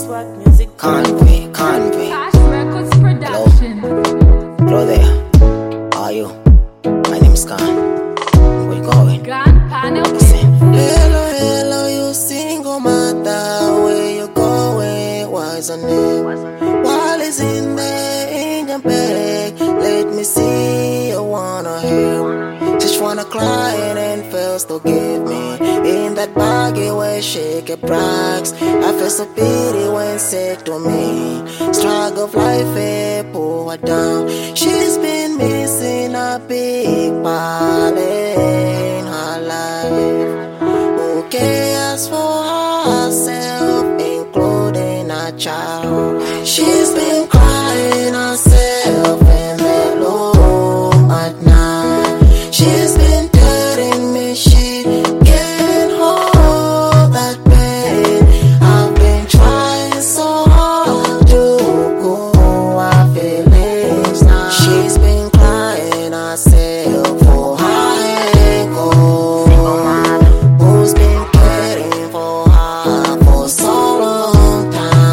Conway. Cash Records Production. Hello there. How are you? My name is Khan. Where you going? Grand Panel. Listen. Hello, you single mother. Where you going? What's your name? While it's in there in your bed, let me see. I wanna hear. Just wanna cry and feels to give me. In that baggy way, shake your brags. I feel so pity when said to me. Struggle of life, pull her down. She's been missing a big part in her life. Who cares for herself, including a child? She's been crying herself in the room at night. She's been telling me she can't hold that pain. I've been trying so hard to cool her feelings now. She's been crying herself for her ego. Who's been caring for her for so long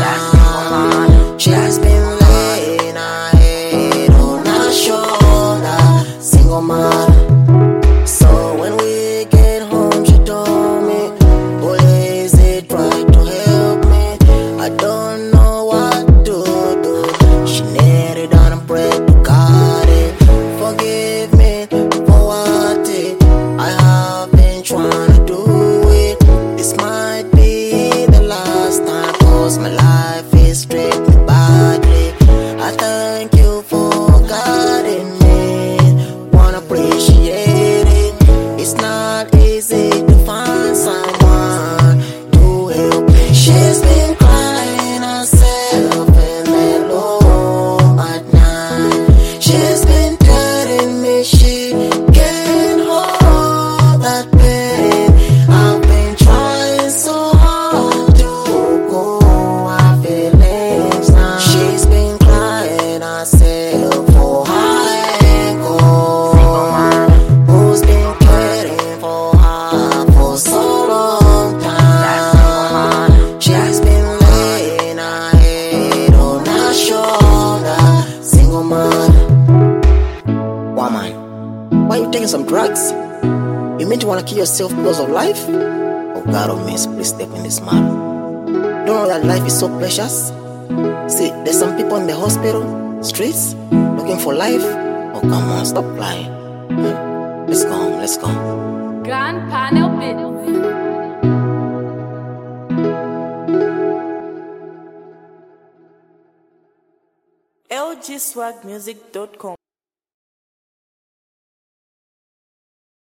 time? She's been laying her head on her shoulder. Single mother. So when we get home, she told me, "Police, they tried to help me. I don't know what to do." She needed on and prayed to God. Forgive me for what I have been trying to do. This might be the last time, 'cause my life is treating me badly. I thank you for guiding me. Wanna appreciate it. It's not easy to find someone to help me. She's been crying herself in the room at night. She's been telling me she can't hold that pain. I've been trying so hard to cool her feelings now. She's been crying herself for her ego. Who's been caring for her for so long time? She's been laying her head on her shoulder. Single mother. Woman, why you taking some drugs? You mean to wanna kill yourself because of life? Oh God of mercy, please step in this matter. Don't know that life is so precious? See, there's some people in the hospital, streets, looking for life. Oh come on, stop lying. Huh? Let's go home, let's go. Grand Panel Bit. lgswagmusic.com